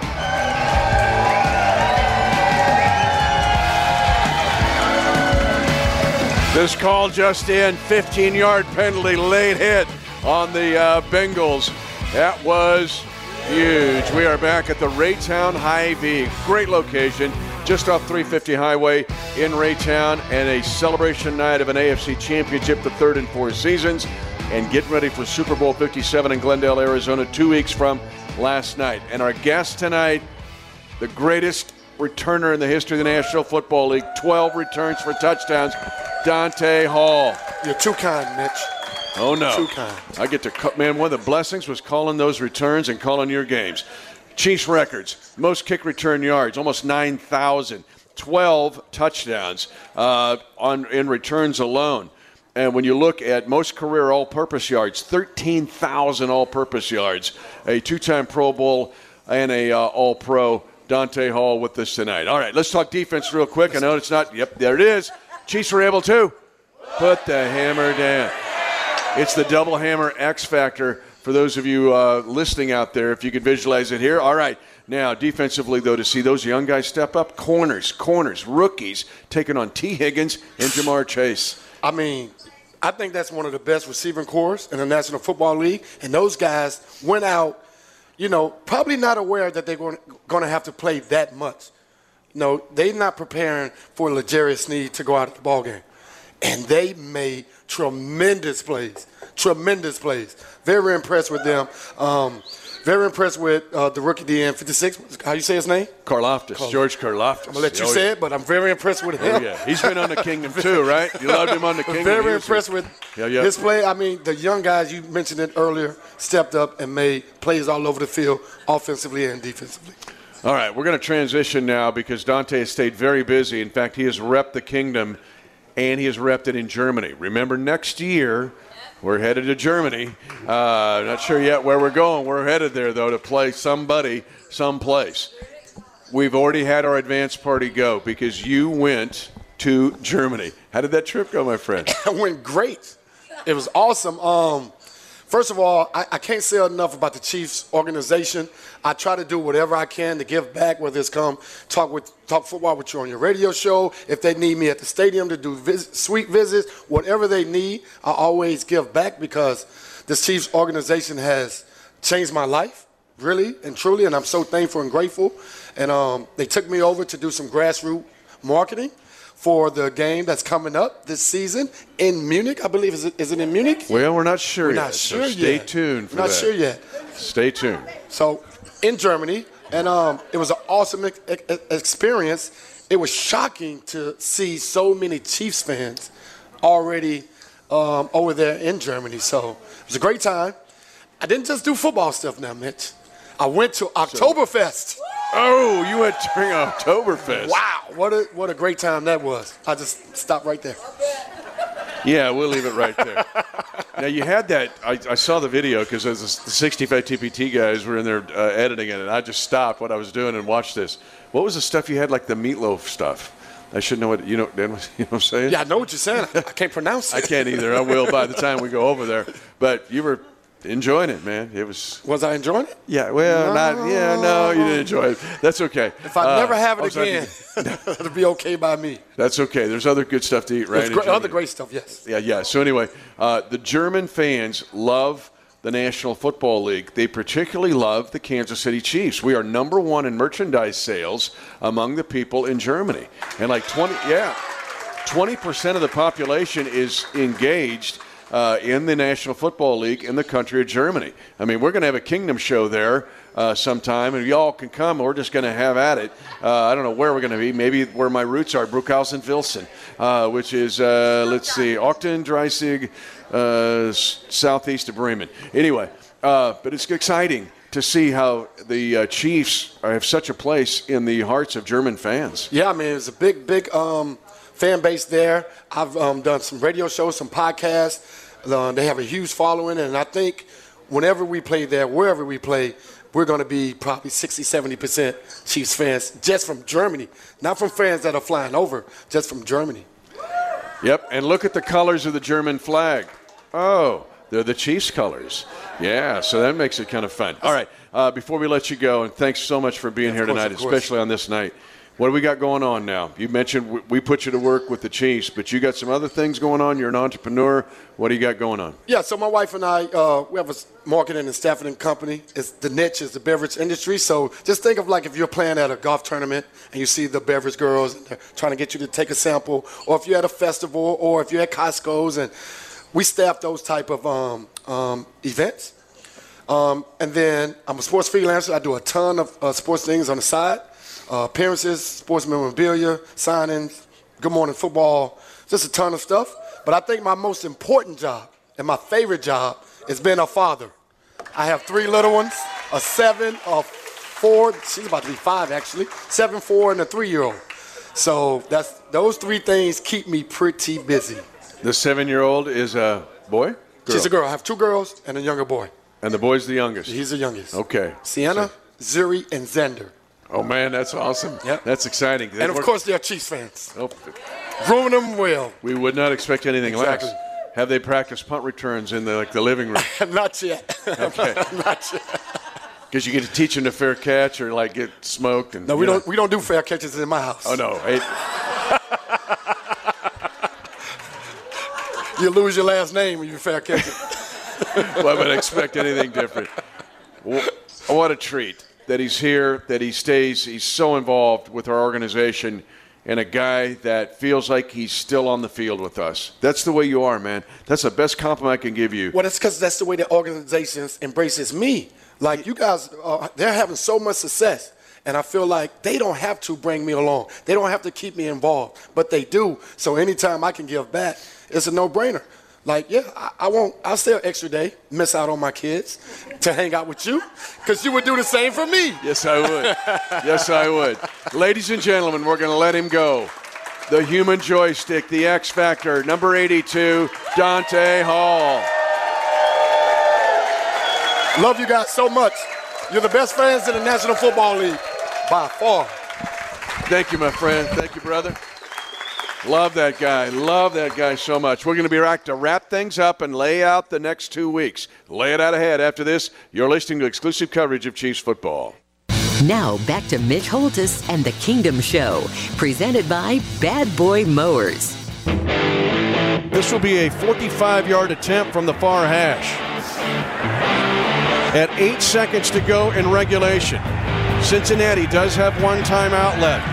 This call just in, fifteen-yard penalty, late hit on the uh, Bengals. That was huge. We are back at the Raytown Hy-Vee. Great location, just off three fifty Highway in Raytown, and a celebration night of an A F C championship, the third in four seasons, and getting ready for Super Bowl fifty-seven in Glendale, Arizona, two weeks from last night. And our guest tonight, the greatest returner in the history of the National Football League, twelve returns for touchdowns, Dante Hall. You're too kind, Mitch. Oh, no. Too kind. I get to cut, man, one of the blessings was calling those returns and calling your games. Chiefs records, most kick return yards, almost nine thousand, twelve touchdowns uh, on in returns alone. And when you look at most career all-purpose yards, thirteen thousand all-purpose yards, a two-time Pro Bowl and a uh, All-Pro. Dante Hall with us tonight. All right, let's talk defense real quick. I know it's not, yep, there it is. Chiefs were able to put the hammer down. It's the double hammer X Factor for those of you uh, listening out there, if you could visualize it here. All right, now defensively, though, to see those young guys step up, corners, corners, rookies, taking on T. Higgins and Jamar Chase. I mean, I think that's one of the best receiving corps in the National Football League, and those guys went out, you know, probably not aware that they're going to have to play that much. No, they're not preparing for L'Jarius Sneed to go out at the ballgame. And they made tremendous plays, tremendous plays. Very impressed with them. Um, Very impressed with uh, the rookie D N fifty-six. How you say his name? Karlaftis, Karl- George Karlaftis. I'm going to let you oh, say yeah. it, but I'm very impressed with him. Oh, yeah. He's been on the Kingdom, too, right? You loved him on the Kingdom. Very impressed with yeah, yeah. his play. I mean, the young guys, you mentioned it earlier, stepped up and made plays all over the field, offensively and defensively. All right, we're going to transition now because Dante has stayed very busy. In fact, he has repped the Kingdom, and he has repped it in Germany. Remember, next year, we're headed to Germany. Uh, not sure yet where we're going. We're headed there, though, to play somebody someplace. We've already had our advance party go because you went to Germany. How did that trip go, my friend? It went great. It was awesome. Um, first of all, I, I can't say enough about the Chiefs organization. I try to do whatever I can to give back, whether it's come talk with talk football with you on your radio show, if they need me at the stadium to do visit, suite visits, whatever they need, I always give back because this Chiefs organization has changed my life, really and truly, and I'm so thankful and grateful. And um, they took me over to do some grassroots marketing for the game that's coming up this season in Munich. I believe, is it, is it in Munich? Well, we're not sure we're yet. Not sure so stay yet. tuned for we're not that. sure yet. Stay tuned. So in Germany, and um, it was an awesome e- e- experience. It was shocking to see so many Chiefs fans already um, over there in Germany. So it was a great time. I didn't just do football stuff now, Mitch. I went to Oktoberfest. Oh, you went during Oktoberfest. Wow, what a what a great time that was. I just stopped right there. Yeah, we'll leave it right there. Now, you had that. I, I saw the video because the sixty-five T P T guys were in there uh, editing it, and I just stopped what I was doing and watched this. What was the stuff you had, like the meatloaf stuff? I should know what, you know, Dan, you know what I'm saying? Yeah, I know what you're saying. I can't pronounce it. I can't either. I will by the time we go over there. But you were enjoying it, man. It was. Was I enjoying it? Yeah, well, no. not, yeah, no, you didn't enjoy it. That's okay. If I uh, never have it also, again, it'll be okay by me. That's okay. There's other good stuff to eat, right? There's great, other great stuff, yes. Yeah, yeah. So anyway, uh, the German fans love the National Football League. They particularly love the Kansas City Chiefs. We are number one in merchandise sales among the people in Germany. And like twenty, yeah, twenty percent of the population is engaged uh, in the National Football League in the country of Germany. I mean, we're going to have a Kingdom show there uh, sometime, and y'all can come. We're just going to have at it. Uh, I don't know where we're going to be. Maybe where my roots are, Bruckhausen, Wilson, uh, which is, uh, let's see, Ogden, Dreisig, uh, southeast of Bremen. Anyway, uh, but it's exciting to see how the uh, Chiefs have such a place in the hearts of German fans. Yeah, I mean, it's a big, big um, fan base there. I've um, done some radio shows, some podcasts. Uh, they have a huge following, and I think whenever we play there, wherever we play, we're going to be probably sixty, seventy percent Chiefs fans just from Germany, not from fans that are flying over, just from Germany. Yep, and look at the colors of the German flag. Oh, they're the Chiefs colors. Yeah, so that makes it kind of fun. All right, uh, before we let you go, and thanks so much for being yeah, here course, tonight, especially on this night. What do we got going on now? You mentioned we put you to work with the Chiefs, but you got some other things going on. You're an entrepreneur. What do you got going on? Yeah, so my wife and I, uh, we have a marketing and staffing company. It's, the niche is the beverage industry. So just think of like if you're playing at a golf tournament and you see the beverage girls and they're trying to get you to take a sample, or if you're at a festival, or if you're at Costco's, and we staff those type of um, um, events. Um, and then I'm a sports freelancer. I do a ton of uh, sports things on the side. Uh, appearances, sports memorabilia, signings, Good Morning Football, just a ton of stuff. But I think my most important job and my favorite job is being a father. I have three little ones, a seven, a four, she's about to be five actually, seven, four, and a three-year-old. So that's those three things keep me pretty busy. The seven-year-old is a boy? Girl? She's a girl. I have two girls and a younger boy. And the boy's the youngest? He's the youngest. Okay. Sienna, so. Zuri, and Zender. Oh, man, that's awesome. Yep. That's exciting. And, of We're, course, they're Chiefs fans. Oh. Grooming them well. We would not expect anything exactly. less. Have they practiced punt returns in the, like the living room? Not yet. Okay. Not yet. Because you get to teach them to fair catch or, like, get smoked. And, no, we know. don't We don't do fair catches in my house. Oh, no. It, you lose your last name when you fair catch it. Well, I would expect anything different. Well, what a treat that he's here, that he stays. He's so involved with our organization, and a guy that feels like he's still on the field with us. That's the way you are, man. That's the best compliment I can give you. Well, that's because that's the way the organization embraces me. Like, you guys, uh, they're having so much success. And I feel like they don't have to bring me along. They don't have to keep me involved. But they do. So anytime I can give back, it's a no-brainer. Like, yeah, I, I won't, I'll stay an extra day, miss out on my kids to hang out with you, because you would do the same for me. Yes, I would. Yes, I would. Ladies and gentlemen, we're going to let him go. The human joystick, the X Factor, number eighty-two, Dante Hall. Love you guys so much. You're the best fans in the National Football League, by far. Thank you, my friend. Thank you, brother. Love that guy. Love that guy so much. We're going to be back to wrap things up and lay out the next two weeks. Lay it out ahead. After this, you're listening to exclusive coverage of Chiefs football. Now back to Mitch Holthus and the Kingdom Show, presented by Bad Boy Mowers. This will be a forty-five-yard attempt from the far hash. At eight seconds to go in regulation, Cincinnati does have one timeout left.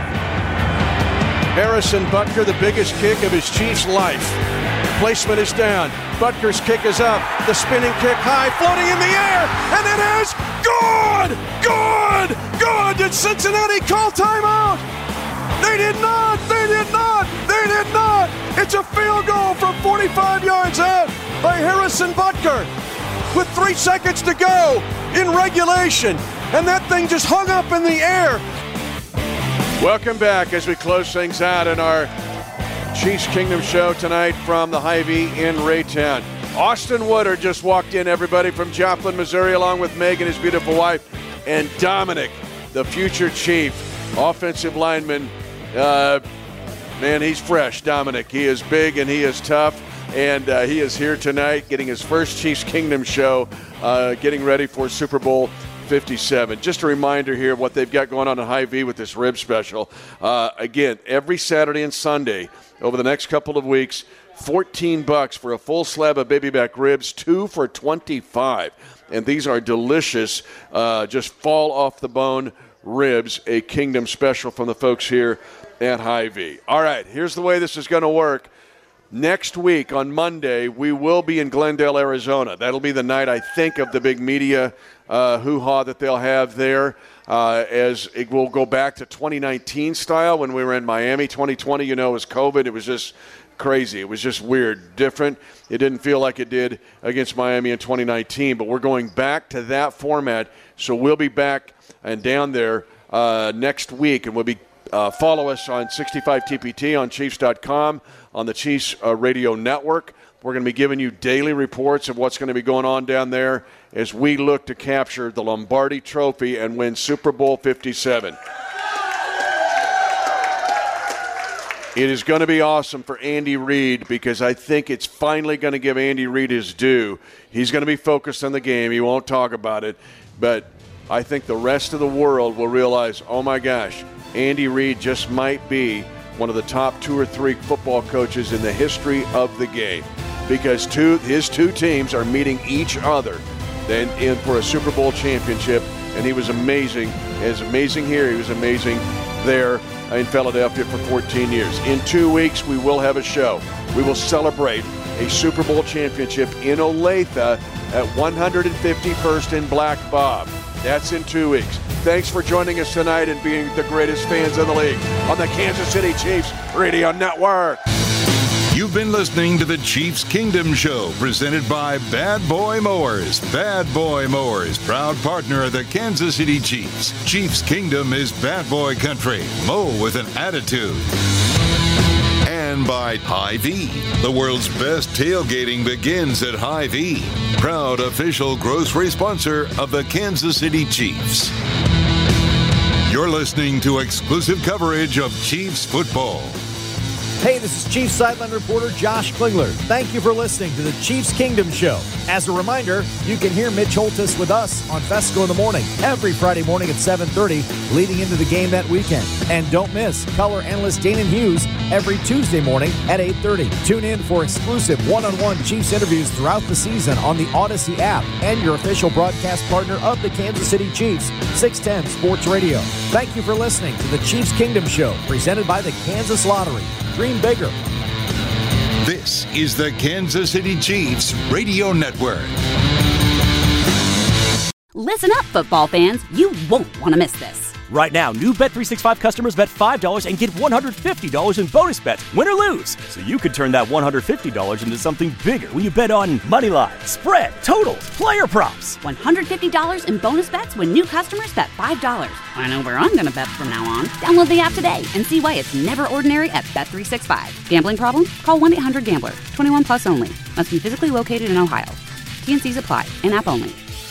Harrison Butker, the biggest kick of his Chiefs' life. Placement is down. Butker's kick is up. The spinning kick high, floating in the air, and it is good! Good! Good! Did Cincinnati call timeout? They did not! They did not! They did not! It's a field goal from forty-five yards out by Harrison Butker with three seconds to go in regulation, and that thing just hung up in the air. Welcome back as we close things out in our Chiefs Kingdom show tonight from the Hy-Vee in Raytown. Austin Woodard just walked in, everybody, from Joplin, Missouri, along with Megan, his beautiful wife, and Dominic, the future Chief, offensive lineman. Uh, man, he's fresh, Dominic. He is big and he is tough, and uh, he is here tonight getting his first Chiefs Kingdom show, uh, getting ready for Super Bowl fifty-seven. Just a reminder here of what they've got going on at Hy-Vee with this rib special. Uh, again, every Saturday and Sunday over the next couple of weeks, fourteen bucks for a full slab of baby back ribs, two for twenty-five. And these are delicious, uh, just fall off the bone ribs, a Kingdom special from the folks here at Hy-Vee. All right, here's the way this is going to work. Next week on Monday, we will be in Glendale, Arizona. That'll be the night, I think, of the big media uh, hoo-ha that they'll have there, uh, as it will go back to twenty nineteen style when we were in Miami. twenty twenty, you know, was COVID. It was just crazy. It was just weird, different. It didn't feel like it did against Miami in twenty nineteen, but we're going back to that format. So we'll be back and down there uh, next week, and we'll be uh, follow us on sixty-five T P T on Chiefs dot com, on the Chiefs uh, Radio Network. We're going to be giving you daily reports of what's going to be going on down there as we look to capture the Lombardi Trophy and win Super Bowl fifty-seven. It is going to be awesome for Andy Reid, because I think it's finally going to give Andy Reid his due. He's going to be focused on the game. He won't talk about it. But I think the rest of the world will realize, oh my gosh, Andy Reid just might be one of the top two or three football coaches in the history of the game, because two, his two teams are meeting each other then in for a Super Bowl championship, and he was amazing. He was amazing here. He was amazing there in Philadelphia for fourteen years. In two weeks, we will have a show. We will celebrate a Super Bowl championship in Olathe at one hundred fifty-first and Black Bob. That's in two weeks. Thanks for joining us tonight and being the greatest fans in the league on the Kansas City Chiefs Radio Network. You've been listening to the Chiefs Kingdom Show, presented by Bad Boy Mowers. Bad Boy Mowers, proud partner of the Kansas City Chiefs. Chiefs Kingdom is bad boy country. Mow with an attitude. And by Hy-Vee. The world's best tailgating begins at Hy-Vee. Proud official grocery sponsor of the Kansas City Chiefs. You're listening to exclusive coverage of Chiefs football. Hey, this is Chiefs sideline reporter Josh Klingler. Thank you for listening to the Chiefs Kingdom Show. As a reminder, you can hear Mitch Holthus with us on Fesco in the Morning every Friday morning at seven thirty, leading into the game that weekend. And don't miss color analyst Danon Hughes every Tuesday morning at eight thirty. Tune in for exclusive one-on-one Chiefs interviews throughout the season on the Odyssey app and your official broadcast partner of the Kansas City Chiefs, six ten Sports Radio. Thank you for listening to the Chiefs Kingdom Show, presented by the Kansas Lottery. Dream bigger. This is the Kansas City Chiefs Radio Network. Listen up, football fans. You won't want to miss this. Right now, new Bet three sixty-five customers bet five dollars and get one hundred fifty dollars in bonus bets, win or lose. So you could turn that one hundred fifty dollars into something bigger when you bet on money line, spread, totals, player props. one hundred fifty dollars in bonus bets when new customers bet five dollars. I know where I'm going to bet from now on. Download the app today and see why it's never ordinary at Bet three sixty-five. Gambling problem? Call one eight hundred gambler. twenty-one plus only. Must be physically located in Ohio. T N Cs apply. In-app only.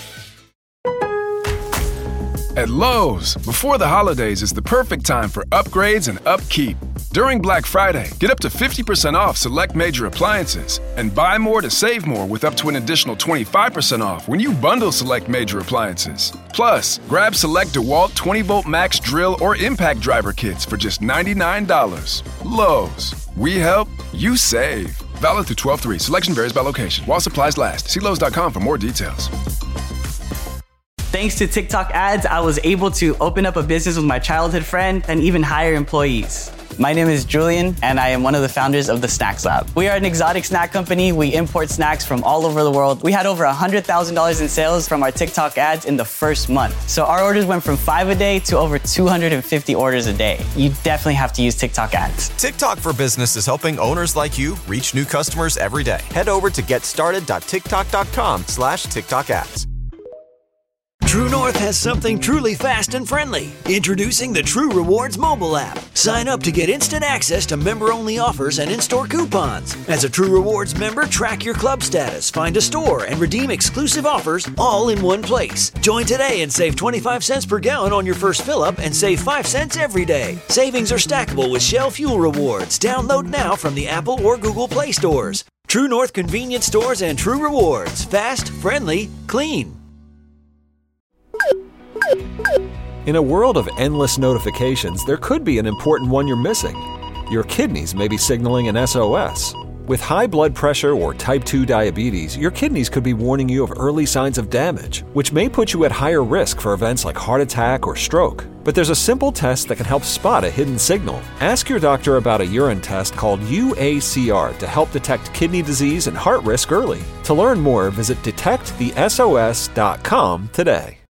At Lowe's, before the holidays is the perfect time for upgrades and upkeep. During Black Friday, get up to fifty percent off select major appliances and buy more to save more with up to an additional twenty-five percent off when you bundle select major appliances. Plus, grab select DeWalt twenty volt max drill or impact driver kits for just ninety-nine dollars. Lowe's, we help, you save. Valid through twelve three. Selection varies by location. While supplies last. See Lowe's dot com for more details. Thanks to TikTok ads, I was able to open up a business with my childhood friend and even hire employees. My name is Julian, and I am one of the founders of the Snacks Lab. We are an exotic snack company. We import snacks from all over the world. We had over one hundred thousand dollars in sales from our TikTok ads in the first month. So our orders went from five a day to over two hundred fifty orders a day. You definitely have to use TikTok ads. TikTok for Business is helping owners like you reach new customers every day. Head over to getstarted.tiktok.com slash TikTok ads. True North has something truly fast and friendly. Introducing the True Rewards mobile app. Sign up to get instant access to member-only offers and in-store coupons. As a True Rewards member, track your club status, find a store, and redeem exclusive offers all in one place. Join today and save twenty-five cents per gallon on your first fill-up and save five cents every day. Savings are stackable with Shell Fuel Rewards. Download now from the Apple or Google Play stores. True North convenience stores and True Rewards. Fast, friendly, clean. In a world of endless notifications, there could be an important one you're missing. Your kidneys may be signaling an S O S. With high blood pressure or type two diabetes, your kidneys could be warning you of early signs of damage, which may put you at higher risk for events like heart attack or stroke. But there's a simple test that can help spot a hidden signal. Ask your doctor about a urine test called U A C R to help detect kidney disease and heart risk early. To learn more, visit detect the S O S dot com today.